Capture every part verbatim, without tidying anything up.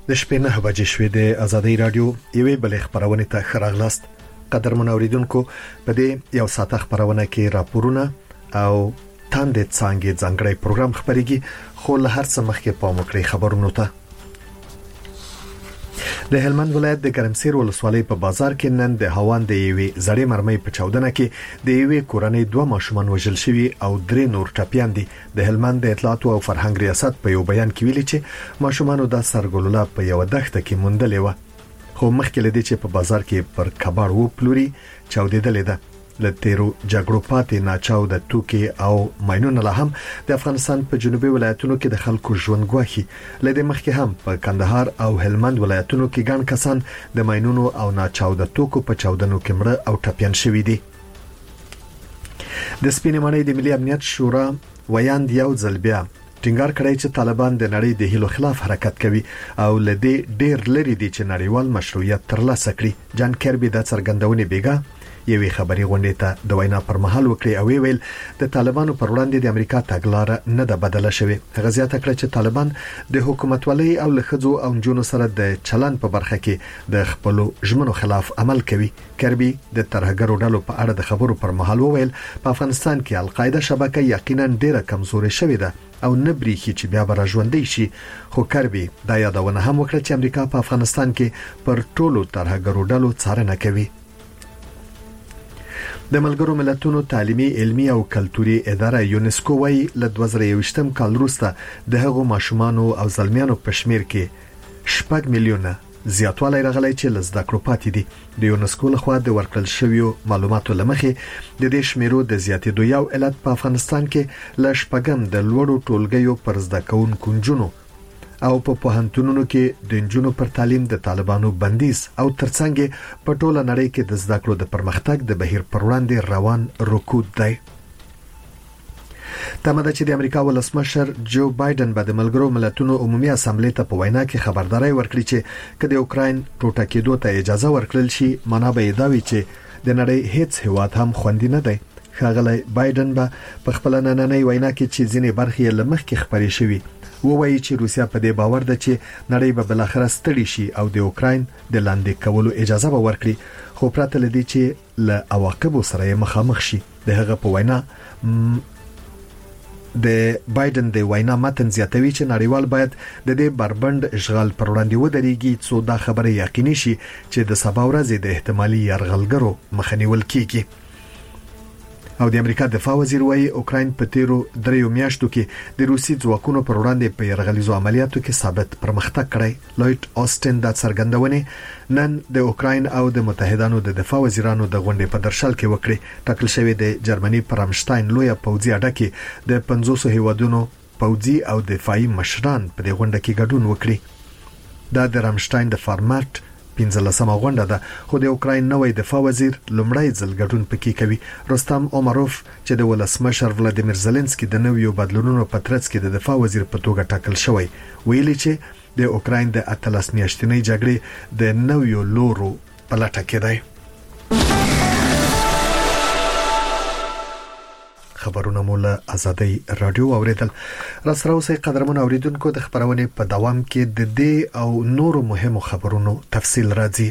د شپې نه بجې شوې د آزادۍ رادیو یوې بلې خبرونه ته خراغلاست. قدرمن اوریدونکو، په دې یو ساعت خبرونه کې راپورونه او تاندې څنګه ځانګړی پروګرام خبريږي، خو له هر څه مخکې په مکرې خبرونو ته. د هلمند ولایت د ګرمسیر ولسوالۍ په بازار کې نن د هوان د یوې زړې مرمۍ په چاودنه کې د یوې کورنۍ دوه ماشومان وژل شوي او درې نور ټپيان دي. د هلمند د اطلاعات او فرهنګ ریاست په یو بیان کې ویلي چې ماشومان د سرګلولا په یو دښته کې موندلې و، خو مخکې لدی چې په بازار کې پر کباړ و پلوري چاودېدلې ده. له تیرو جګړو پاتې ناچاو د توکي او ماينونو له هم د افغانستان په جنوبي ولایتونو کې د خلکو ژوند ګواخي. لدې مخکې هم په کندهار او هلمند ولایتونو کې ګڼ کسان د ماينونو او ناچاو د توکو په چاودنو کې مړه او ټپيان شوي دي. د سپینې ماڼۍ د ملي امنیت شورا ویاند یو ځل بیا ټینګار کړی چې طالبان د نړۍ د هیلو خلاف حرکت کوي او لدې ډېر لري دي چې نړیوال مشروعیت ترلاسه کړي. جان کربي د څرګندونې بیګا یوې خبري غونډې ته د وینا پر مهال وکړي او ویل د طالبانو پر وړاندې د امریکا تګلاره نه ده بدله شوې. غزيات کړ چې طالبان د حکومتولۍ او لخذو او جنونو سره د چلن په برخه کې د خپل ژمنو خلاف عمل کوي. کربي د ترهګرو ډلو په اړه د خبرو پر مهال وویل په افغانستان کې القاعده شبکه یقینا ډیره کمزورې شوې ده او نه بریخي چې بیا به راژوندې شي. خو کربي دا یادونه هم وکړه چې امریکا په افغانستان کې پر ټولو ترهګرو ډلو څارنه کوي. د ملګرو ملتونو تعلیمي، علمي او کلتوري اداره یونسکو وايي له دوه زره یوویشتم کال وروسته د هغو ماشومانو او زلمیانو په شمیر کې شپږ میلیونه زیاتوالی راغلی چې له زده کړو پاتې دي. د یونسکو لخوا د ورکړل شویو معلوماتو لمخې د دې شمیرو د زیاتېدو یو علت په افغانستان کې له شپږم د لوړو ټولګیو پر زده کوونکو نجونو او په پوهنتونونو کې د نجونو پر تعلیم د طالبانو بندیز او ترڅنګ په ټوله نړۍ کې د زده کړو د پرمختګ د بهیر پر وړاندې روان رکود دی. تمه ده چې د امریکا ولسمشر جو بایدن به د ملګرو ملتونو عمومي اسامبلې ته په وینا کې خبرداري ورکړي چې کله اوکراین ټوټه کېدو ته اجازه ورکړل شي، معنا به دا وي چې د نړۍ هیڅ هیواد هم خوندي نه دی. ښاغلی بایدن به په خپل نننۍ وینا کې چې ځینې برخې لمخ کې خبرې شوي ووایي چې روسیا په دې باور ده چې نړۍ به بل اخر ستړي شي او د اوکراین د لاندې کولو اجازه به ورکړي، خو پرته لدی چې له عواقبو سره مخامخ شي. د هغه په وینا د بایدن د وینا متن زیاتوي چې نړیوال باید د دې بربند اشغال پر وړاندې ودرېږي څو دا خبره یقیني شي چې د سبا ورځې د احتمالي یرغلګرو مخه نیول کیږي. او د امریکا دفاع وزیر وايي اوکراین په تیرو دریو میاشتو کې د روسي ځواکونو پر وړاندې په یرغلیزو عملیاتو کې ثابت پرمختګ کړی. لوید آستن د څرګندونې نن د اوکراین او د متحدانو د دفاع وزیرانو د غونډې په درشل کې وکړي. ټاکل شوی د جرمني پر رامشتاین لویه پوځي اډه کې د پنځوس هیوادونو پوځي او دفاعي مشران په دې غونډه کې ګډون وکړي. دا د رامشتاین د فارمټ پنځلسمه غونډه ده، خو د اوکراین نوې دفاع وزیر لومړی ځل ګډون پکې کوي. رستم اومروف چې د ولسمشر ولادیمیر زيلنسکي د نویو بدلونونو په ترڅ کې د دفاع وزیر په توګه ټاکل شوی، ویلي چې د اوکراین د اتلس میاشتنۍ جګړې د نویو لورو په لټه کې دی. خبرونه مولا آزادۍ رادیو اوریدل. را سره اوسې قدرمن اوریدونکو د خبرونه په دوام کې د دې او نورو مهمو خبرونو تفصیل راځي.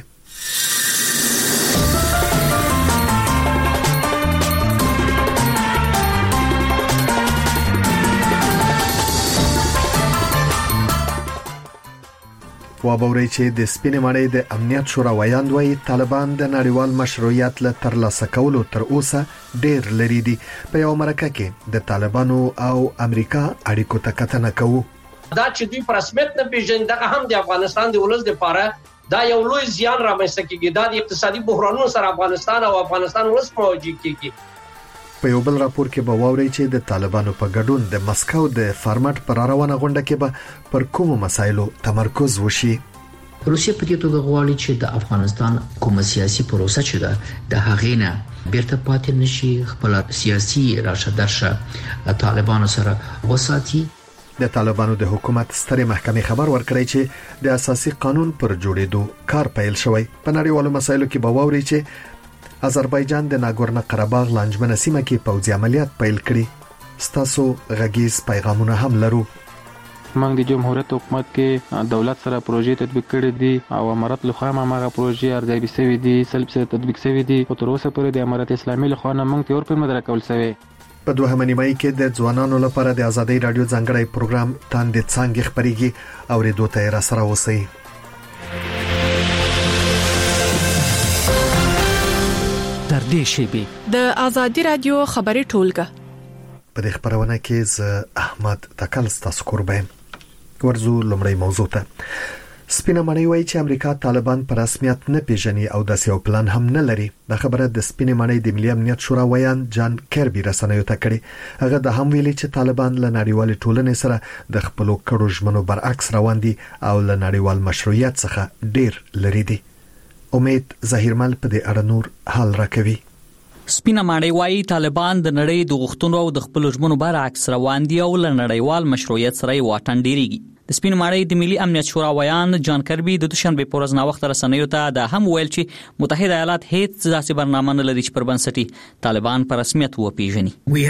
وابوري چې د سپینې ماڼۍ د امنیت شورا ویاند وايي طالبان د نړیوال مشروعیت له ترلاسه کولو تر اوسه ډېر لري دي. په یو مرکه کې د طالبانو او امریکا اړیکو ته کتنه کوي. دا چې دوی په رسمیت نه پیژني دغه هم د افغانستان د ولس لپاره دا یو لوی زیان رامنځته کیږي. دا د اقتصادي بحرانونو سره افغانستان او افغانستان ولس مواجه کیږي. په یو بل راپور کې به واوري چې د طالبانو په ګډون د مسکو د فارمټ پر روانه غونډه کې به پر کوم مسایلو تمرکز وشي. روسیه په دې توګه غواړي چې د افغانستان کومه سیاسي پروسه چې ده د هغې نه بیرته پاتې نشي، خپل سیاسي راشه درشه طالبانو سره وساتي. د طالبانو د حکومت سترې محکمې خبر ورکړی چې د اساسي قانون پر جوړېدو کار پیل شوی. په نړیوالو مسایلو کې به واوري چې آذربایجان د ناګورنو قرهباغ لانجمنه سیمه کې پوځي عملیات پیل کړي. ستاسو غږیز پیغامونه هم لرو. موږ د جمهوریت حکومت کې دولت سره پروژې تطبیق کړې دي او امارت لخوا هغه پروژې ارزیابي شوې دي سلب سره تطبیق شوې دي او تر اوسه پورې د امارت اسلامي لخوا نه موږ تور پر مدره کول شوی. په دوهمه نیمه کې د ځوانانو لپاره د ازادي رادیو ځانګړی پروګرام تاندې څنګه خبريږي او ریډیو ته را سره اوسئ. تر دې شیبې د ازادي رادیو خبري ټولګه په دې خبرونه کې ز احمد تکل ستاسو قربان ورزو لمړی موضوع ته. سپینه مړی وایي چې امریکا طالبان په رسمیت نه پیژني او د سیو پلان هم نه لري. د خبره د سپینه مړی د ملي امنیت شورا ویان جان کربي رسنیو ته کړي. هغه د هم ویلي چې طالبان له نړیوال ټولنې سره د خپل کړو ژمنو برعکس روان دي او له نړیوال مشروعیت څخه ډیر لري دي. امید ظاهرمل په دې اړه نور حال راکوي. سپینه ماړی وایي طالبان د نړۍ د غوښتنو او د خپل ژمنو برعکس روان دي او له نړیوال مشروعیت سره یې واټن ډیریږي. د سپین ماړی د ملي امنیت شورا ویان جان کربي د دوشنبه په ورځ ناوخته رسنیو ته د هم ویل چې متحده ایالات هیڅ ځاسي برنامه نه لري چې پر بنسټي طالبان په رسمیت وپیژني.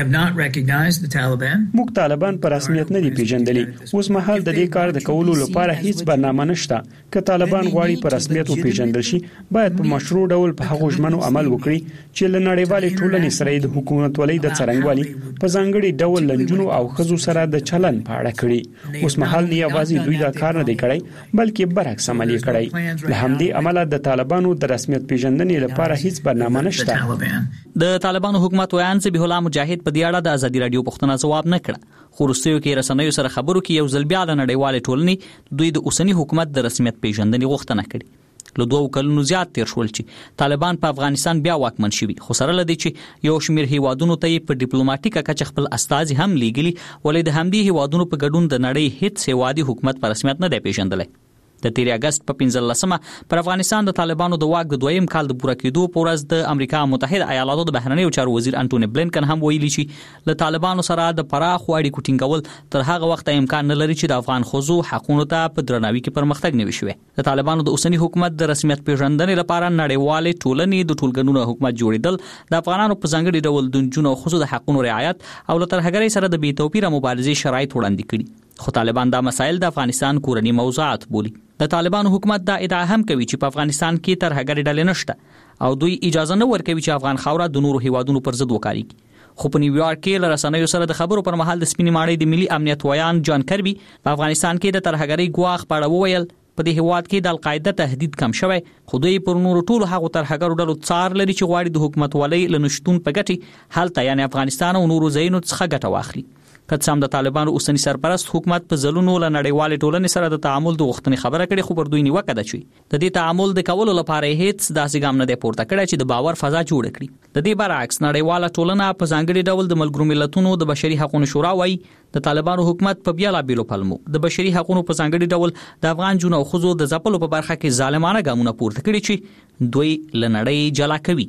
موږ طالبان په رسمیت نه دي پیژندلي. اوس مهال د دې کار د کولو لپاره هیڅ برنامه نشته. که طالبان غواړي په رسمیت وپیژندل شي باید په مشروع ډول په هغو ژمنو عمل وکړي چې له نړیوالې ټولنې سره د حکومت ولې د څرنګوالي په ځانګړي ډول لنجونو او خزو سره د چلن په اړه کړي. اوس مهال یوازې دوی دا کار نه دی کړی بلکې برعکس عمل یې کړی. له همدې امله د طالبانو د رسمیت پیژندنې لپاره هیڅ برنامه نشته. د طالبانو حکومت ویان ذبیح الله مجاهد په دې اړه د ازادي رادیو پوښتنه ځواب نه کړ. خو وروستیو کې رسنیو سره خبرو کې یو ځل بیا د نړیوال ټولنې دوی د اوسنی حکومت د رسمیت پیژندنې غوښتنه کړې. له دوه کلونو زیات تیر شول چې طالبان په افغانستان بیا واکمن شوي. خو سره لدی چې یو شمېر هیوادونو ته په ډیپلوماټیکه کچه خپل استازي هم لیږلي ولې د همدې هیوادونو په ګډون د نړۍ هیڅ هیوادي حکومت په رسمیت نه دی پیژندلی. د تیر اگست په پنځلسمه پر افغانستان د طالبانو د واک د دویم کال د پوره کېدو په ورځ د امریکا متحده ایالاتو د بهرنیو چارو وزیر انټونی بلینکن هم ویلي چې له طالبانو سره د پراخو اړیکو ټینګول تر هغه وخت امکان نه لري چې د افغان ښځو حقوقو ته په درناوي کې پرمختګ نه وشي. د طالبانو د اوسنی حکومت د رسمیت پیژندنې لپاره نړیوالې ټولنې د ټولګنونو حکومت جوړیدل د افغانانو په ځانګړي ډول د جنونو او ښځو د حقوقو رعایت او له ترهګرۍ سره د بې توپیره مبارزې شرایط وړاندې کړي. خو طالبان دا مسایل د افغانستان کورنی موضوعات بولي. د طالبانو حکومت دا ادعا هم کوي چې په افغانستان کې ترهګرۍ ډلې نشته او دوی اجازه نه ورکوي چې افغان خاوره د نورو هیوادونو پر ضد وکاریږي. خو په نیویارک کې له رسنیو سره د خبرو پر مهال د سپینې ماړی د ملي امنیت ویان جان کربي په افغانستان کې د ترهګرۍ ګواښ په اړه وویل په دې هیواد کې د القاعده تهدید کم شوی خو دوی پر نورو ټولو هغو ترهګرو ډلو څار لري چې غواړي د حکومت ولۍ له نشتون په ګټې هلته یعنی افغانستان او نورو ځایونو څخه ګټه واخلي. که څه هم د طالبانو اوسنی سرپرست حکومت په ځلونو له نړیوالې ټولنې سره د تعامل د غوښتنې خبره کړې خو پر دوی نیوکه ده چې د دې تعامل د کولو لپاره هیڅ داسې ګام نه دی پورته کړی چې د باور فضا جوړه کړي. د دې برعکس نړیواله ټولنه په ځانګړي ډول د ملګرو ملتونو د بشري حقوقو شورا وایي د طالبانو حکومت په بیلابېلو پلمو د بشري حقوقو په ځانګړي ډول د افغان جنونو او ښځو د ځپلو په برخه کې ظالمانه ګامونه پورته کړي چې دوی له نړۍ جلا کوي.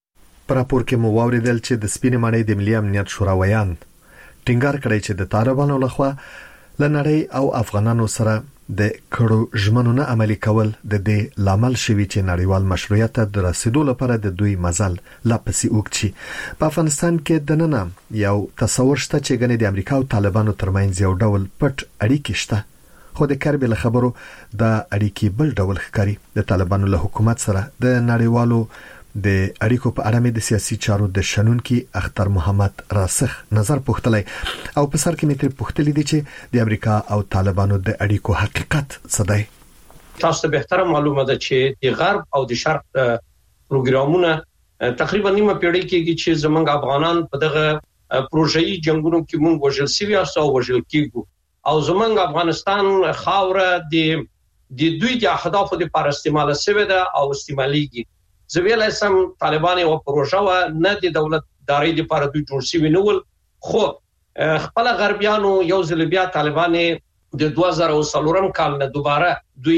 په راپور کې مو واوریدل چې د سپینې ماړی د ملي امنیت شورا ویان ټینګار کړی چې د طالبانو لخوا له نړۍ او افغانانو سره د کړو ژمنو نه عملي کول د دې لامل شوی چې نړیوال مشروعیت ته د رسیدو لپاره د دوی مزل لا پسې اوږد شي. په افغانستان کې د ننه یو تصور شته چې ګنې د امریکا او طالبانو ترمنځ یو ډول پټ اړیکې شته خو د کربي له خبرو د اړیکې بل ډول ښکاري. د طالبانو له حکومت سره د نړیوالو د اړیکو په اړه مې د سیاسي چارو د شنونکي اختر محمد راسخ نظر پوښتلی او په سر کې مې تر پوښتلی دي چې د امریکا او طالبانو د اړیکو حقیقت څه دی. تاسو ته بهتره معلومه ده چې د غرب او د شرق پروګرامونه تقریبا نیمه پیړۍ کې چې زمونږ افغانان په دغه پروژې جنگونو کې مونږ وژل سوي او وژل کېږو او زمونږ افغانستان خاوره د د دوی د اهدافو لپاره استعمال شوی ده او استعماليږي. زویل سم طالبان او پروژه و نه د دولت داري لپاره دوی جوړ شوی نه ول خو خپل غربیانو یو ځل بیا طالبان د دوه زره څلورم کال نه دوباره دوی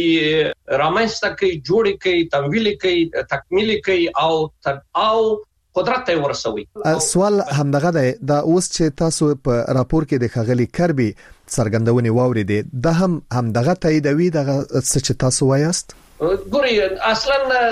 رامنځته کوي جوړ کوي تمویل کوي تکمیل کوي او او قدرت ته ورسوي. سوال همدغه ده د اوس چې تاسو په راپور کې د خغلی کربي څرګندونې واوریدې د هم همدغه تاییدوي دغه څه چې تاسو وایاست. ګوري اصلا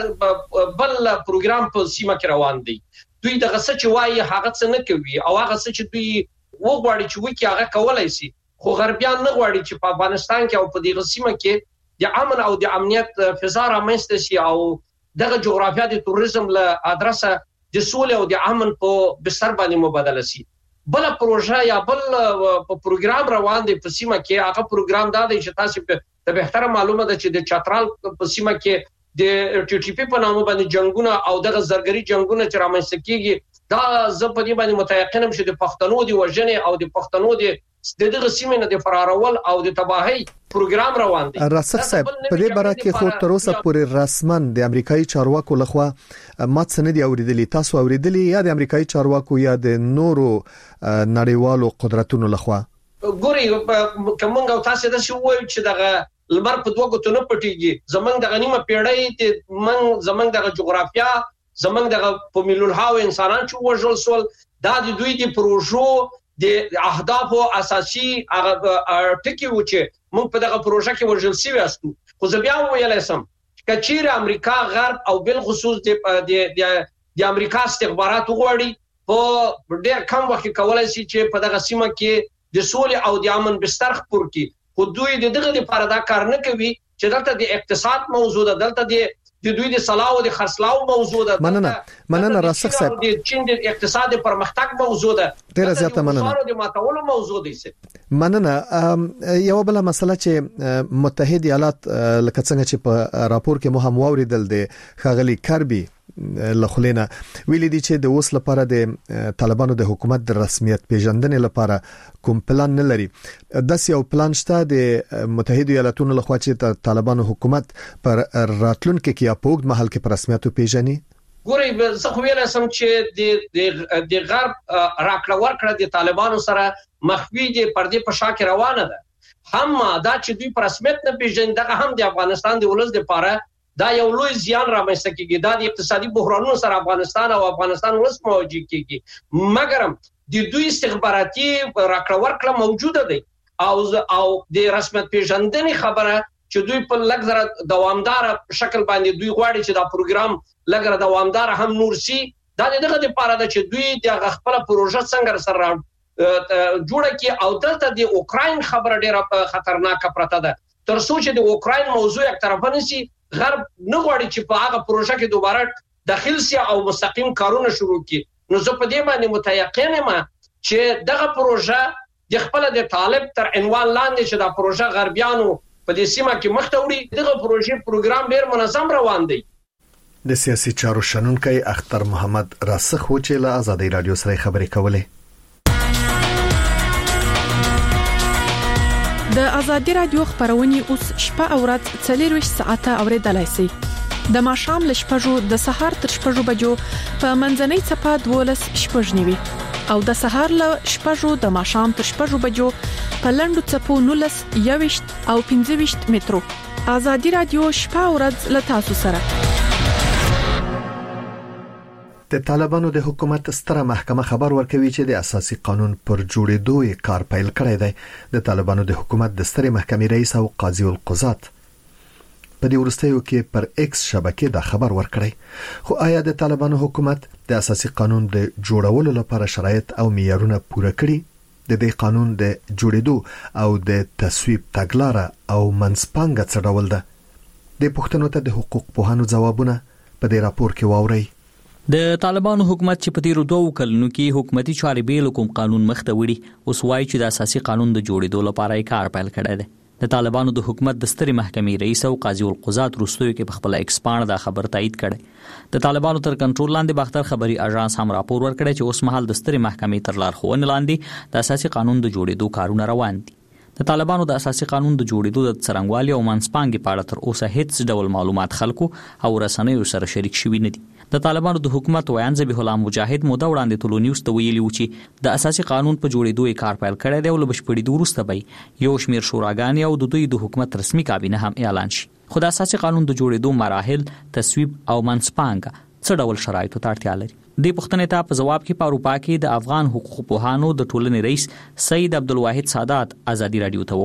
بل پروګرام په سیمه کې روان دی. دوی دغه څه چې وایي هغه څه نه کوي او هغه څه چې دوی وګوري چې وکی هغه کولای شي خو غربیان نه غواړي چې په افغانستان کې او په دې سیمه کې د امن او د امنیت فضا رامنځته شي او دغه جغرافیا د توریزم له ادرسه د سولې او د امن په بستر باندې مبادله شي. بل پروژه یا بل په پروګرام روان دی په سیمه کې. هغه پروګرام دا دی چې تاسو په بهتره معلومه ده چې د چترال په سیمه کې د ټي ټي پی په نامه باندې جنگونه او دغه زرګري جنگونه چې رامنځته کیږي دا زه په دې باندې متيقنم چې د پښتنو دی وژنې او د پښتنو دی دغه سیمه نه د فرارول او د تباہي پروګرام روان دی. راسخ صاحب په دې باره کې خو تر اوسه پورې رسمن د امریکایي چارواکو لخوا مات سند اوریدلی. تاسو اوریدلی یا د امریکایي چارواکو یا د نورو نړیوالو قدرتونو لخوا؟ ګوري کومنګ او تاسو د شو وایي چې دغه لمر په دوه غوتو نه پټيږي. زمنګ د غنیمه پیړۍ د من زمنګ د جغرافیا زمنګ د په میلیون هاو انسانان چې وژل سول دا د دوی د پروژو د اهداف او اساسي ټکی و چې موږ په دغه پروژه کې وژل سوي استو. خو زه بیا ویلای سم چې چیرې امریکا غرب او بل خصوص د د امریکا استخبارات وغوړي په ډېر کم وخت کولای شي چې په دغه سیمه کې د سولې او د امن بستر خپور کړي. خو دوی دغه لپاره دا کار نه کوي چې دلته د اقتصاد موضوع ده، دلته د د دوی د صلاح او د خرڅلاو موضوع ده. مننه مننه راسخ صاحب د چین د اقتصادي پرمختګ موضوع ده. ډیره زیاته مننه. د ماتولو موضوع دي سه مننه. یو بل مسله چې متحده ایالات لکه څنګه چې په راپور کې مو هم واوریدل دي خغلی کربي لخلینا ویل دي چې د اوس لپاره د طالبانو د حکومت د رسمیت پیژندنې لپاره کوم پلان نه لري. داس یو پلان شته د متحده ایالاتونو لخوا چې طالبانو حکومت پر راتلونکو کې په وګړي محل کې پر رسمیت پیژني. ګوري زه خو ویل سم چې د د غرب راکړه ورکړه د طالبانو سره مخفي دي پردې په شا کې روانه ده. هم دا چې دوی پر رسمیت نه پیژني دغه هم د افغانستان د ولس لپاره دا یو لوی زیان رامنځته کیږي. دا د اقتصادي بحرانونو سره افغانستان او افغانستان ولس مواجه کیږي. مګر د دوی استخباراتي راکړه ورکړه موجوده ده او او د رسمیت پیژندنې خبره چې دوی په لږ دوامدار شکل باندې دوی غواړي چې دا پروګرام لږ دوامدار هم نور سي. دا دغه لپاره ده چې دوی د خپل پروژه څنګه سره جوړه کی او دلته د اوکراین خبره ډیره خطرناکه پرته ده. تر څو چې د اوکراین موضوع یک طرف نشي غرب نه غواړي چې په هغه پروژه کې دوباره داخل سي او مستقیم کارونه شروع کړي. نو زه په دې باندې متيقن یم چې دغه پروژه د خپل د طالب تر عنوان لاندې چې دا پروژه غربیانو په دې سیمه کې مخته وړي. دغه پروژې پروګرام ډیر منظم روان دی. د سیاسي چارو شنونکي اختر محمد راسخ و چې له آزادۍ رادیو سره خبرې کولې. د آزادۍ رادیو خبرونه اوس شپه او ورځ څلور ساعته اوریدلای شئ. د ماښام ل شپږو د سهار تر شپږو بجو په منځنۍ چپه دولس شپږ نیوي او د سهار ل شپږو د ماښام تر شپږو بجو په لندو چپو نولس یويشت او پنځه مترو. آزادۍ رادیو شپه او ورځ ل تاسو سره. د طالبانو د حکومت ستره محکمه خبر ورکوي چې د اساسي قانون پر جوړېدو یې کار پیل کړی دی. د طالبانو د حکومت د ستره محکمې رئیس او قاضي القضات په دې ورستیو کې پر ایکس شبکې دا خبر ورکړی. خو آیا د طالبانو حکومت د اساسي قانون د جوړولو لپاره شرایط او معیارونه پوره کړي؟ د دې قانون د جوړېدو او د تصویب تګلارې او منځپانګه څه ډول ده؟ د پښتنو ته د حقوق پوهانو ځوابونه په دې راپور کې واورئ. د طالبانو حکومت چې په تیرو دوه کلونو کې حکومتي چارې بیل کوم قانون مخته وړي اوس وایي چې د اساسي قانون د جوړېدو لپاره یې کار پیل کړی دی. د طالبانو د حکومت د سترې محکمې رئیس او قاضي القضات وروستیو کې په خپل ایکسپاند دا خبر تایید کړي. د طالبانو تر کنټرول لاندې باختر خبري اژانس هم راپور ورکړی چې اوس مهال د سترې محکمې تر لارښوونې لاندې د اساسي قانون د جوړېدو کارونه روان دي. د طالبانو د اساسي قانون د جوړېدو د څرنګوالي او منځپانګې په اړه تر اوسه هیڅ ډول معلومات خلکو او رسنیو سره شریک شوي نه دي. د طالبانو د حکومت ویان ذبیح الله مجاهد موده وړاندې ټولو نیوز ته ویلي و چې د اساسي قانون په جوړېدو یې کار پیل کړی دی او له بشپړېدو وروسته به یو شمېر شوراګانې او د دوی د حکومت رسمي کابینه هم اعلان شي. خو د اساسي قانون د جوړېدو مراحل، تصویب او منځپانګه څه ډول شرایطو ته اړتیا لري؟ دې پوښتنې ته په جواب کې په اروپا کې د افغان حقوق پوهانو د ټولنې رئیس سید عبدالواحد سادات آزادي رادیو ته وویل.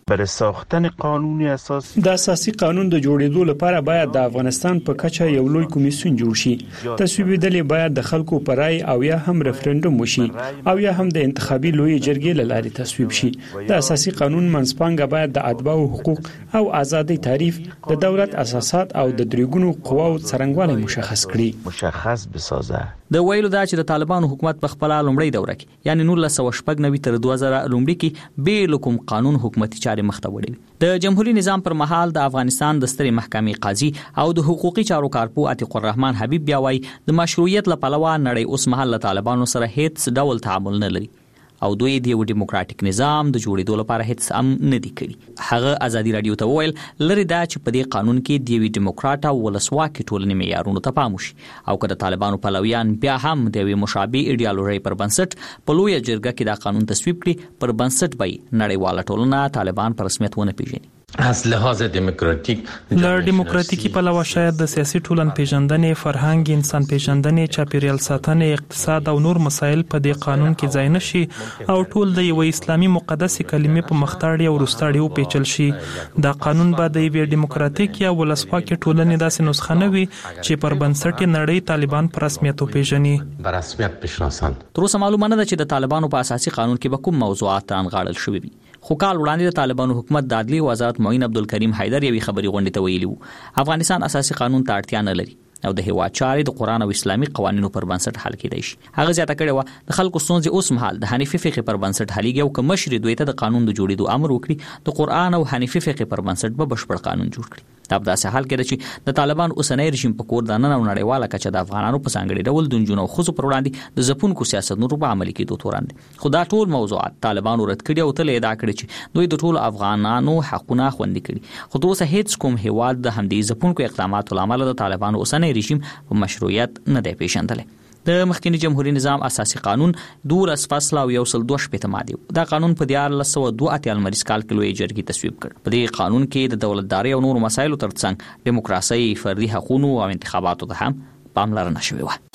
برای ساختن قانون اساس د اساسي قانون د جوړېدو لپاره باید د افغانستان په کچه یو لوی کمیسیون جوړ شي. تصویبېدلې باید د خلکو پر رای او یا هم ریفرندوم وشي او یا هم د انتخابي لوی جرګې له لارې تصویب شي. د اساسي قانون منځپانګه باید د اتباعو حقوق او ازادي تعریف، د دولت اساسات او د درېګونو قواو څرنګوالی مشخص کړي. مشخص بسازه. د ویلو دا چې د طالبانو حکومت په خپل لومړی دوره کې یعنی نولس سوه شپږ نوي تر دوه زره لومړي کې به کوم قانون حکومتي چارې مخته وړي. د جمهوریت نظام پر مهال د افغانستان د سترې محکمې قاضي او د حقوقي چارو کارپو عتیق الرحمن حبیب بیا وایي د مشروعیت لپاره نړۍ اوس مهال له طالبانو سره هیڅ ډول تعامل نه لري او دوی د یو ډیموکراټیک نظام د جوړېدو لپاره هیڅ هم نه دی کړی. هغه ازادي رادیو ته وویل لري دا چې په دې قانون کې د یو ډیموکراټ او ولسواکي ټولنې معیارونو ته پام وشي او که د طالبانو پلویان بیا هم د یو مشابه ایډیالوژي پر بنسټ په لوی جرګه کې دا قانون تصویب کړي پر بنسټ به نړیواله ټولنه طالبان په رسمیت ونه پیژني. از لحاظ دموکراتیک له ډیموکراتیکي پلوه شاید د سیاسي ټولن پیژندنې، فرهنګ، انسان پیژندنې، چاپیریال ساتنې، اقتصاد او نور مسایل په دې قانون کې ځای نشي او ټول د یو اسلامي مقدسې کلمې په مختاړي او وروستاړي وپیچل شي. دا قانون به د یو ډیموکراتیک یا ولسواکي ټولنې داسې نسخه نه وي چې پر بنسټ نړۍ طالبان په رسمیت وپیژني. په رسمیت بشناسند. تر اوسه معلومه نه ده چې د طالبانو په اساسي قانون کې به کوم موضوعات رانغاړل شوي وي. خو کال وړاندې د طالبانو حکومت د عدلي وزارت معین عبدالکریم حیدر یوې خبري غونډې ته ویلي وو افغانستان اساسي قانون ته اړتیا نه لري او د هیواد چارې د قرآن او اسلامي قوانینو پر بنسټ حل کېدای شي. هغه زیاته کړې وه د خلکو ستونزې اوس مهال د حنیفي فقه پر بنسټ حلېږي او که مشر دوی ته د قانون د جوړېدو امر وکړي د قرآن او حنیفي فقه پر بنسټ به بشپړ قانون جوړ کړي. دا په داسې حال کې ده چې د طالبان اوسنی رژیم په کور دننه او نړیواله کچه د افغانانو په ځانګړي ډول د نجونو او ښځو پر وړاندې د ځپونکو سیاستونو په عملي کېدو تورن دي. خو دا ټول موضوعات طالبانو رد کړي او تل ادعا کړي چې دوی د ټولو افغانانو حقونه خوندي کړي. خو تر اوسه هیڅ کوم هیواد د همدې ځپونکو اقداماتو له امله د طالبانو اوسنی رژیم په مشروعیت نه دی پیژندلی. د مخکنی جمهوریت نظام اساسي قانون دولس فصل او یو سل دوه شپېته ماده. دا قانون په دیارلس سوه دوه اتیا لمریز کال کې لوی جرګې تصویب کړ. په دې قانون کې د دولتدارۍ او نورو مسایلو ترڅنګ دیموکراسي، فردي حقوقو او انتخاباتو ته هم پاملرنه شوې وه.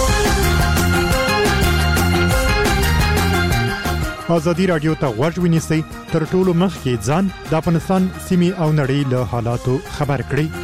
ازادي رادیو ته غوږ ونیسئ تر ټولو مخکې ځان د افغانستان سیمې او نړۍ له حالاتو خبر کړئ.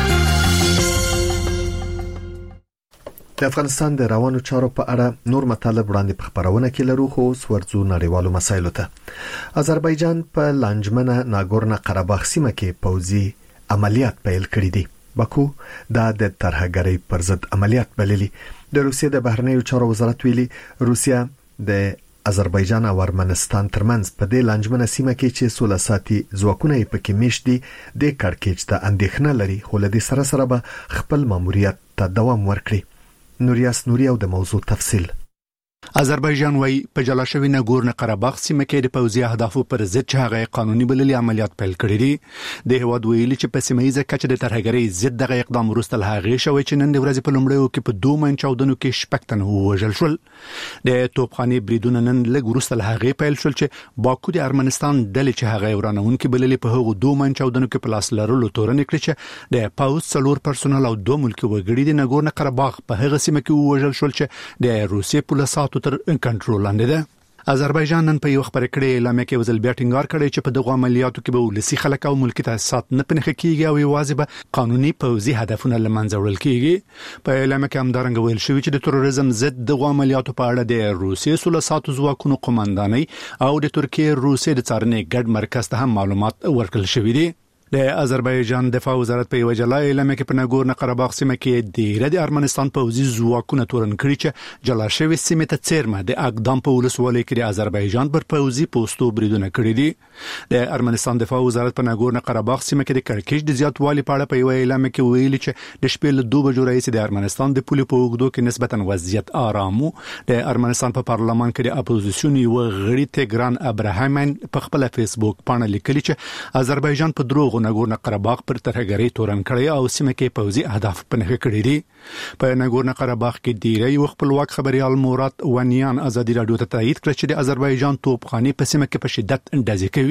د افغانستان د روانو چارو په اړه نور مطالب وړاندې په خبرونه کې لرو خو ورځو نړیوالو مسایلو ته. آذربایجان په لانجمنه ناګورنو قرهباغ سیمه کې پوځي عملیات پیل کړي دي. باکو دا د ترهګرۍ پر ضد عملیات بللي. د روسیې د بهرنیو چارو وزارت ویلي روسیا د آذربایجان او ارمنستان ترمنځ په دې لانجمنه سیمه کې چې سوله ساتي ځواکونه یې پکې میشت دي د کړکېچ ته اندېښنه لري خو له دې سره سره به خپل ماموریت ته دوام ورکړي. نوریاس نوري او د موضوع تفصیل. آذربایجان وايي په جلا شوی ناګورنو قرهباغ سیمه کې د پوځي اهدافو پر ضد چې هغه قانوني بللي عملیات پیل کړي دي. د هواد ویلي چې په سیمه ییزه کچه د ترهګرۍ ضد دغه اقدام وروسته له هغه شوی چې نن د ورځې په لومړیو کې په دوه من چاودنو کې شپږ تنه ووژل شول. د توپخانې بریدونه نن لږ وروسته له هغه پیل شول چې باکو د ارمنستان ډلې چې هغه ورانونکو بللي په هغو دوه من چاودنو کې په لاس لرلو تورن کړی چې د پاوز څلور پرسونل او دوه ملکي وګړي د ناګورنو قرهباغ په هغه سیمه کې ووژل شول چې د روسیې پولیسو تر کنټرول لاندې ده. آذربایجان نن په یو خبرې کړې اعلان کې وزل بیا ټینګار کړی چې په دغه عملیاتو کې به ولسی خلک او ملکی تاسیسات نه پنځه کیږي او یوازې به قانوني پوځي هدفونه لمنځه وړل کیږي. په اعلان کې هم دارنګ ویل شوی چې د تروریزم ضد دغه عملیاتو په اړه د روسیې سوله ساتو ځواکونو قومندانۍ او د ترکیې روسیې د څارنې ګډ مرکز ته هم معلومات ورکړل شوی دي. د آذربایجان دفاع وزارت په یو جلا اعلان کې په ناګورنو قرهباغ سیمه کې د د ارمنستان پوځي ځواکونه تورن کړی چې جلا شوی سیمه ته څیرمه د اقدام په ولسوالۍ کې د آذربایجان پر پوځي پوسټو بریدونه کړی دي. د ارمنستان دفاع وزارت په ناګورنو قرهباغ سیمه کې د کړکېچ د زیاتوالي په اړه په یو اعلان کې ویلي چې د شپې له دوه بجو راځي د ارمنستان د پولي په وګړو کې نسبتا وضعیت آرامو. د ارمنستان په پارلمان کې د اپوزیسیون یو غړي تګران ابراهیمن په خپل فیسبوک باندې لیکلي چې آذربایجان په دروغ ناګورنو قرهباغ پر ترهګرۍ تورن کړی او سیمه کې پوځي اهداف پنهه کړی دي. په ناګورنو قرهباغ کې ډیری یو خپلواک خبريال مراد ونیان ازادي رادیو ته تایید کړ چې د آذربایجان توپخانه په سیمه کې په شدت اندازې کوي.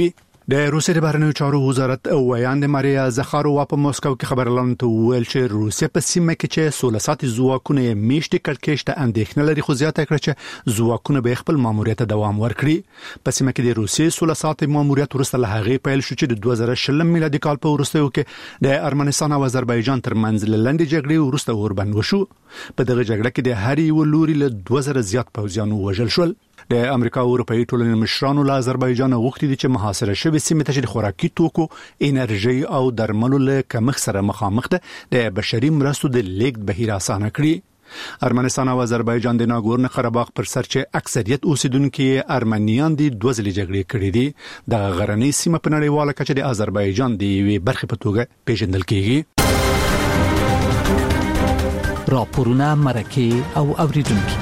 د روسیې د بهرنیو چارو وزارت ویاند ماریا زخارووا په مسکو کې خبرلان ته ویل چې روسیه په سیمه کې چې سولې ساتي ځواکونه میشتي کړکېشته اندېښنه لري، خو زیاته کړ چې ځواکونه به خپل ماموریت دوام ورکړي. په سیمه کې د روسیې سولې ساتي ماموریت ورسته له هغه پیل شو چې د دوه زره شلم میلادي کال په وروستیو کې د ارمنستان او آذربایجان ترمنځ لنډې جګړې ورسته اوربند وشو. په دغه جګړه کې د هر یو لوري له دوه زره زیات پوځیانو وژل شول. د امریکا او اروپאי ټولنې مشرانو له آذربایجان غوښتي دي چې محاصره شوی سیمه ته د خوراکي توکو، انرژي او درملو له کمښت سره مخامخ ده د بشري مرستو د لیږد بهیر اسانه کړي. ارمنستان او آذربایجان د ناګورن قرهباغ پر سر چې اکثریت اوسیدونکو ارمنیان دي دوه ځلې جګړې کړې دي. د غرنۍ سیمه په نړیواله کچه د آذربایجان د یوې برخې په توګه پیژندل کیږي. راپورونه مرکه او اوریدونکو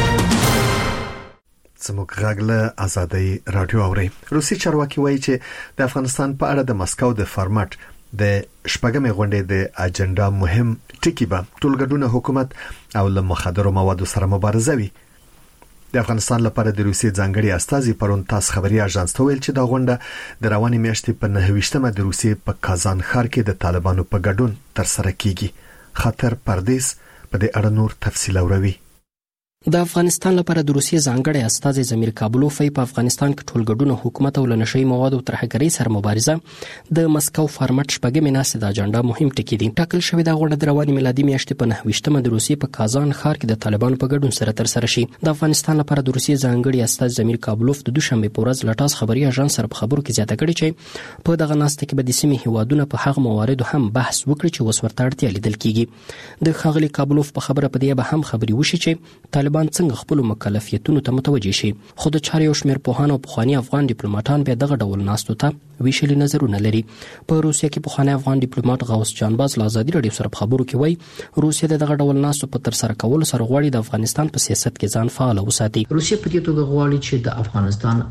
زموږ غږله آزادۍ رادیو اوري. روسي چارواکي وایي چې د افغانستان په اړه د مسکو د فارمټ د شپږمې غونډې د اجنډا مهم ټکی به ټولګډونه حکومت او له مخدرو موادو سره مبارزه وي. د افغانستان لپاره د روسي ځانګړي استازي پرون تاس خبري اژانس ته ویل چې دا غونډه د روانې میاشتې په نهه ویشتمه د روسي په کازان ښار کې د طالبانو په ګډون تر سره کیږي. خاطر پردیس په دې اړه نور تفصیل اوروي. د افغانستان لپاره د روسیې ځانګړی استازي زمیر کابلوف په افغانستان کې ټولګډونه حکومت او لنشي موادو ترهګرۍ سره مبارزه د مسکو فارمټ شپږمې ناسې د اجنډا مهم ټکی دي. ټاکل شوی د غونډه د روانې میلادي میاشتې په نهه ویشتمه د روسیې په کازان ښار کې د طالبانو په ګډون سره تر سره شي. د افغانستان لپاره د روسیې ځانګړي استازي زمیر کابلوف د دوشنبه په ورځ لټاس خبري اژانس سره په خبرو کې زیاته کړې چې په دغه ناسته کې به د سیمې هیوادونو په هغه مواردو هم بحث وکړي چې وسورته اړتیا لیدل کیږي. د خاغلی کابلوف په خبره په دې به هم خبري وشي چې طالبان څنګه خپل مکلفیتونو ته متوجه شي. خو د چارې او شمیر پوهانو او پخوانی افغان ډیپلوماټان به دغه ډول ناستو ته ویشلي نظرونه لري. په روسیه کې پخوانی افغان ډیپلوماټ غوث جانباز له آزادي رادیو سره خبرو کې وایي روسیه دغه ډول ناستو په تر سره کولو سره غواړي د افغانستان په سیاست کې ځان فعال وساتي. روسیه په دې توګه غواړي چې د افغانستان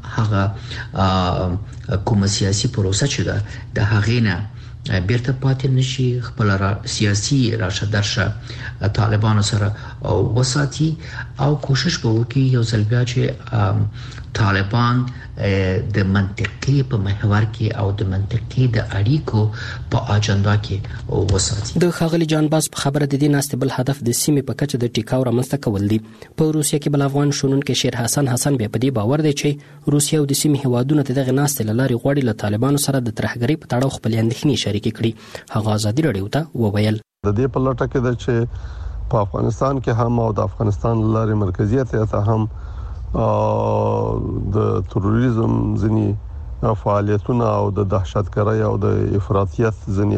هغه کوم سیاسي پروسه چې ده د هغې نه بیرته پاتې نشي، خپل را سیاسي راشه درشه طالبانو سره وساتي او کوشش به وکړي یو ځل بیا چې طالبان د منطقي په محور کې او د منطقي د اړیکو په اجنډا کې وساتي. د خاغلی جانباز په خبره د دې ناستې بل هدف د سیمې په کچه د ټیکاو رامنځته کول دي. په روسیه کې بل افغان شونونکو شیر حسن حسن به په دې باور دی چې روسیه او د سیمې هیوادونو ته دغه ناستې لاري غوړي له طالبانو سره د ترهګرۍ په تړاو خپل اندېښنې شریک کړي. هغه آزادي رادیو ته وویل د دې په لټه کې د چې په افغانستان کې هم او د افغانستان لاري مرکزیت ته هم د تروریزم ځنی فعالیتونه او د دهشتګرۍ او د افراطیت ځنی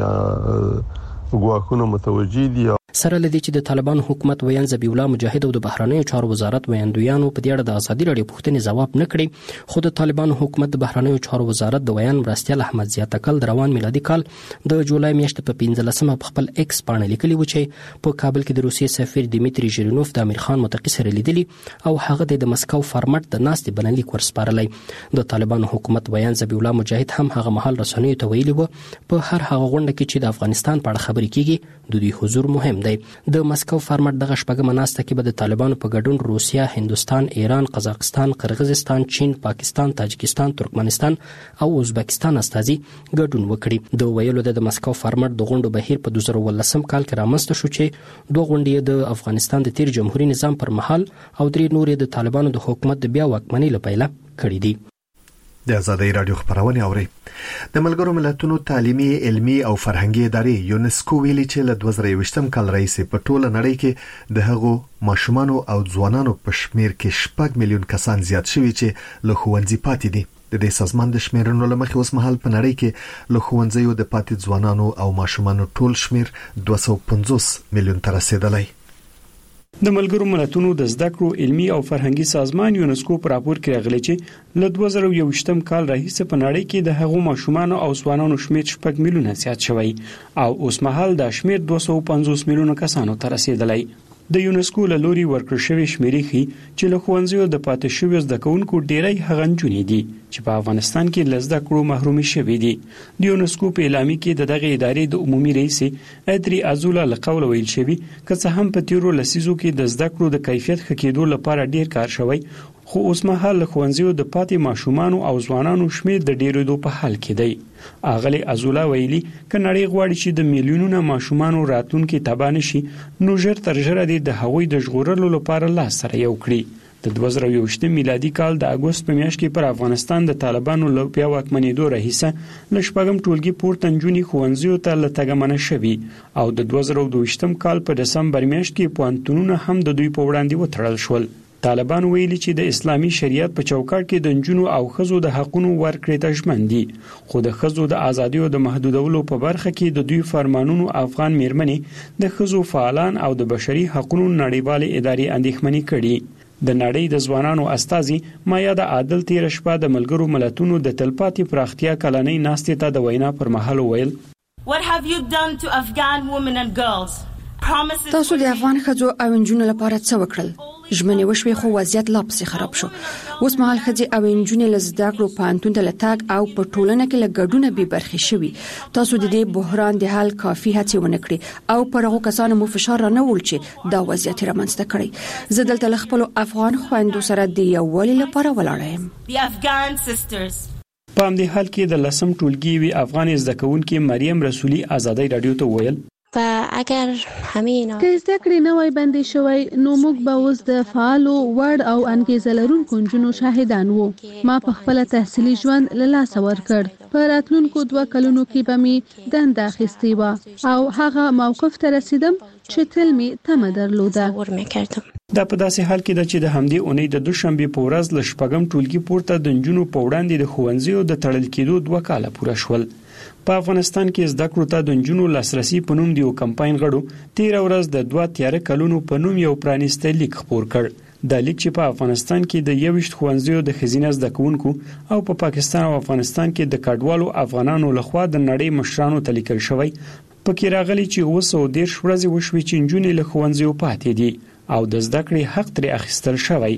ګواښونه متوجي دي. سره لدی چې د طالبان حکومت ویان ذبیح الله مجاهد او د بهرنیو چارو وزارت ویاندویانو په دې اړه د آزادي رادیو پوښتنې ځواب نه کړي، خو د طالبان حکومت د بهرنیو چارو وزارت د ویان مرستیال احمد ضیاء تکل د روان میلادي کال د جولای میاشتې په پنځلسمه په خپل ایکس باندې لیکلي و چې په کابل کې د روسیې سفیر دیمیتری ژیرینوف د امیر خان متقی سره لیدلی او هغه د مسکو فارمټ د ناستې بنلیک ورسپارلی. د طالبان حکومت ویان ذبیح الله مجاهد هم هغه مهال رسنیو ته ویلي و په هر هغه غونډه کې چې د افغانستان په اړه خبرې کیږي د دوی حضور مهم دی. د مسکو فارمټ دغه شپږمه ناسته کې به د طالبانو په ګډون روسیا، هندستان، ایران، قزاقستان، قرغیزستان، چین، پاکستان، تاجکستان، ترکمنستان او ازبکستان استازي ګډون وکړي. د ویلو د مسکو فارمټ د غونډو بهیر په دوه زره ولسم کال کې رامنځته شو چې دوه غونډې د افغانستان د تیر جمهوریت نظام پر مهال او درې نورې د طالبانو د حکومت د بیا واکمنۍ لپاره کړې دي. د آزادۍ رادیو خبرونه اوري. د ملګرو ملتونو تعلیمي، علمي او فرهنګي ادارې یونسکو ویلي چې له دوه زره یوویشتم کال راهیسې په ټوله نړۍ کې د هغو ماشومانو او ځوانانو په شمیر کې شپږ میلیون کسان زیات شوي چې له ښوونځي پاتې دي. د دې سازمان د شمیرنو لمخې اوس مهال په نړۍ کې له ښوونځیو د پاتې ځوانانو او ماشومانو ټول شمیر دوه سوه پنځوس میلیون ته رسیدلی. د ملګرو ملتونو د زده کړو علمي او فرهنګي سازمان یونسکو په راپور کې راغلی چې له دوه زره یوویشتم کال راهیسې په نړۍ کې د هغو ماشومانو او ځوانانو شمیر شپږ میلیونه زیات شوی او اوس مهال دا شمیر دوه سوه پنځوس میلیونه کسانو ته رسیدلی. د یونسکو له لوري ورکړل شوی شمیرې ښيي چې له ښوونځیو د پاتې شویو زده کوونکو ډیری هغه نجونې دي چې په افغانستان کې له زده کړو محرومي شوي دي. د یونسکو په اعلامیه کې د دغه ادارې د عمومي رئیس ادري ازولا له قوله ویل شوی که څه هم په تیرو لسیزو کې د زده کړو د کیفیت ښه کېدو لپاره ډیر کار شوی، خو اوس مهال ښوونځیو د پاتې ماشومان او ځوانانو شمیر د ډیرېدو په حال کې دی. اغلی ازولا ویلي ک نړۍ غواړي چې د میلیونونو ماشومان راتلونکي تبان شي نو ژر تر ژره د هغوی د ژغورلو لپاره لاس سره یو کړي. د دوه زره یوویشت میلادي کال د اګوست په میاشت کې پر افغانستان د طالبانو له بیا واکمنېدو راهیسه ل شپږم ټولګي پورته نجونې ښوونځیو ته له تګه منع شوي او د دوه زره دوه کال په دسمبر میاشت کې پوهنتونونه هم د دوی په وړاندې وتړل شول. طالبان ویلي چې د اسلامي شریعت په چوکاټ کې د نجونو او ښځو د حقونو ورکړې ته ژمن دي، خو د ښځو د ازادیو د محدودولو په برخه کې د دوی فرمانونو افغان میرمنې د ښځو فعالان او د بشري حقوقو نړیوالې ادارې اندېښمنې کړي. د نړۍ د ځوانانو استازي مایا د عادل تیر شپه د ملګرو ملتونو د تلپاتې پراختیا کلنۍ ناستې ته د وینا پر مهال ویل What have you done to Afghan women and girls? تاسو د افغان ښځو او نجونو لپاره څه وکړل؟ ژمنې وشوي خو وضعیت لا پسې خراب شو. اوس مهال ښځې او نجونې له زده کړو پوهنتون ته لتاګ او په ټولنه کې له ګډونه بې برخې شوي. تاسو د دې بحران د حل کافي هڅې ونه کړې او پر هغو کسانو مو فشار را نه وړ چې دا وضعیت رامنځته کړی. زه دلته له خپلو افغان خویندو سره د یووالي لپاره ولاړه یم. The Afghan sisters. په همدې حال کې د لسم ټولګي وی افغان زده کوونکې مریم رسولي آزادۍ رادیو ته ویل و اگر همه اینا که زده کړې نه وای بندي شوی نو موږ به اوس د فعالو وړ او انګیزه لرونکو نجونو شاهدان وو. ما په خپل تحصیلي ژوند له لاسه ورکړ. په راتلونکو دوه کلونو کې به مې دنده اخیستې وه او هغه موقف ته رسیدم چې تل مې تمه درلوده. دا په داسې حال کې ده چې د همدې اونۍ د دوشنبې په ورځ له شپږم ټولګي پورته د نجونو په وړاندې د ښوونځیو د تړل کېدو دوه کاله پوره شول. په افغانستان کې زده کړو ته د نجونو لاسرسي په نوم د یو کمپاین غړو تیر ورځ د دوه تیاره کلونو په نوم یو پرانیسته لیک خپور کړ. دا لیک چې په افغانستان کې د یوویشت ښوونځیو د ښځینه زده کوونکو او په پاکستان او افغانستان کې د کډوالو افغانانو لخوا د نړۍ مشرانو ته لیکل شوی پکې راغلي چې اوه سوه دېرش ورځې وشوي چې نجونې له ښوونځیو پاتې دي او د زده کړې حق ترې اخیستل شوی.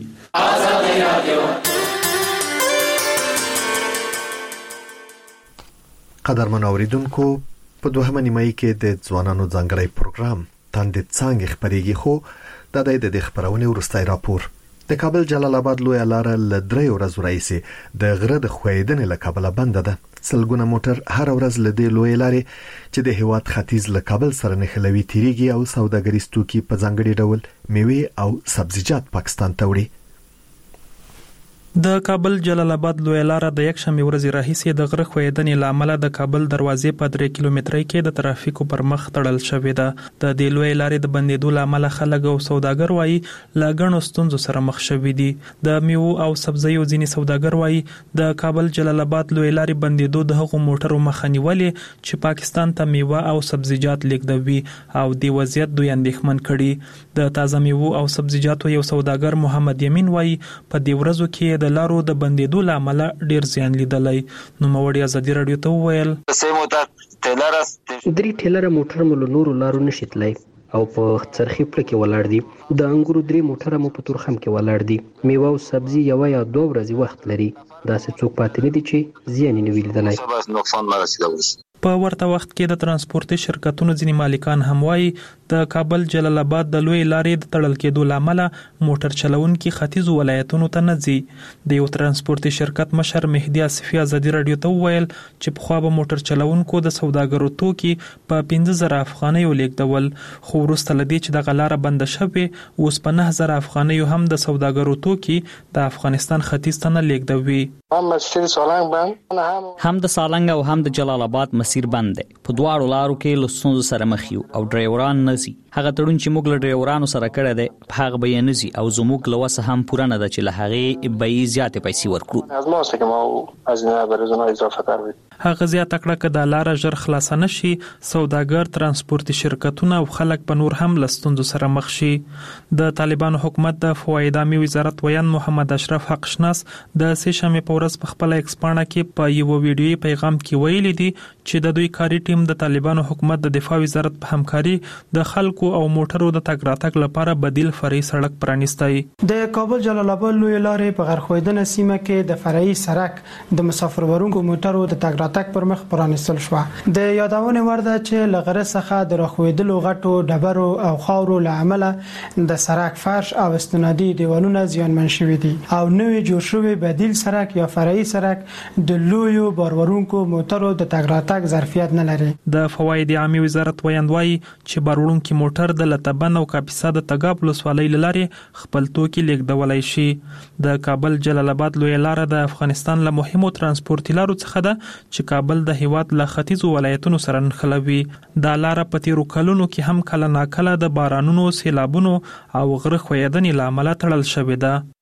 قدرمن اوریدونکو په دوهمه نیمه کې د ځوانانو ځانګړی پروګرام تاندې څنګه خبريږي خو د دې د خبرونې ورستای راپور د کابل جلال آباد لوی لار ل درې ورځې رئیس د غره د خویدنې له کابل بند ده. سلګونه موټر هر ورځ له دې لوی لارې چې د هیواد ختیځ له کابل سره نښلوي تیریږي او سوداګریز توکي په ځانګړي ډول میوه او سبزیجات پاکستان ته وړي. د کابل جلال آباد لوی لار د یک شنبه ورځې راهیسې د غره خویدنې لامل د کابل دروازې په درې کیلومترۍ کې د ترافیکو پر مخ تړل شوې ده. د دې لوی لارې د بندیدو لامل خلک او سوداګر وایي لا غنو ستونزو سره مخ شوي دي. د میوه او سبزیو ځینې سوداګر وایي د کابل جلال آباد لوی لارې بندیدو د هغو موټرو مخه نیولې چې پاکستان ته میوه او سبزیجات لیږدوي او د وضعیت دوی اندېښمن کړي. د تازه میوه او سبزیجاتو یو سوداګر محمد یمین وایي په دې ورځو کې د لارو د بندیدو لامل ډیر زیان لیدلای. نو موړی ازادي رادیو ته وویل درې ټیلر موټر مول نورو لارو نشیتلای او په څرخي پړ کې ولاړ دي. د انګورو درې موټر مو په تورخم کې ولاړ دي. میوه او سبزی یو یا دوه ورځې وخت لري. دا څه څوک پاتې نه دي چې زیان نه ویلیدلای. نقصان نه رسیدلی. په ورته وخت کې د ترانسپورتي شرکتونو ځینې مالکان هم وایي د کابل جلال آباد د لوی لارې د تړل کېدو لامل موټر چلونکي ختیځو ولایتونو ته نه ځي. د یو ترانسپورتي شرکت مشر مهدي اسفي ازادي رادیو ته وویل چې په خوا به موټر چلونکو د سوداګرو توکي په پنځه زره افغانیو لیږدول خو وروسته لدی چې د غلاره بند شوه اوس په نه زره افغانیو هم د سوداګرو توکي د افغانستان ختیځ ته نه لیږدوي. هم د سالنګ او هم د جلال آباد مسیر بند دی. په دواړو لارو کې له ستونزو سره مخ یو او ډرایوران نه ځي. هغه تړون چې موږ له ډرایورانو سره کړی دی په هغه به یې نه ځي او زموږ له وسه هم پوره نه ده چې له هغې به یې زیاتې پیسې ورکړو. هغه زیاته کړه که دا لاره ژر خلاصه نه شي سوداګر ترانسپورتي شرکتونه او خلک به نور هم له ستونزو سره مخ شي. د طالبانو حکومت د فواید عامې وزارت ویان محمد اشرف حق شناس د سه شنبې په ورځ په خپل ایکس پاڼه کې په یو ویډیويي پیغام کې ویلي دي چې د دوی کاري ټیم د طالبانو حکومت د دفاع وزارت په همکاري د خلکو خلکو او موټرو د تګ راتګ لپاره بدیل فرعي سړک پرانیستی. د کابل جلال آباد لوی لارې په غرخویدنه سیمه کې د فرعي سړک د مسافر ورونکو موټرو د تګ راتګ پر مخ پرانیستل شو. د یادونه ورده چې لغره څخه د راخویدلو غټو ډبرو او خاورو لامل د سړک فرش او استنادي دیوالونه زیانمن شوي دي او نوې جوړ شوی بدیل سړک یا فرعي سړک د لویو بارورونکو موټرو د تګ راتګ ظرفیت نه لري. د فواید عامه وزارت ویاندوی چې بارورونکو موټر د لتبن او کاپیسا د تګاب ولسوالۍ لارې خپل توکي لیږدولای شي. د کابل جلال آباد لوی لار د افغانستان له مهمو ترانسپورتي لارو څخه ده چې کابل د هیواد له ختیځو ولایتونو سره نښلوي. دا لار په تیرو کلونو کې هم کله ناکله د بارانونو، سیلابونو او غره ښویدنې له امله تړل شوې ده.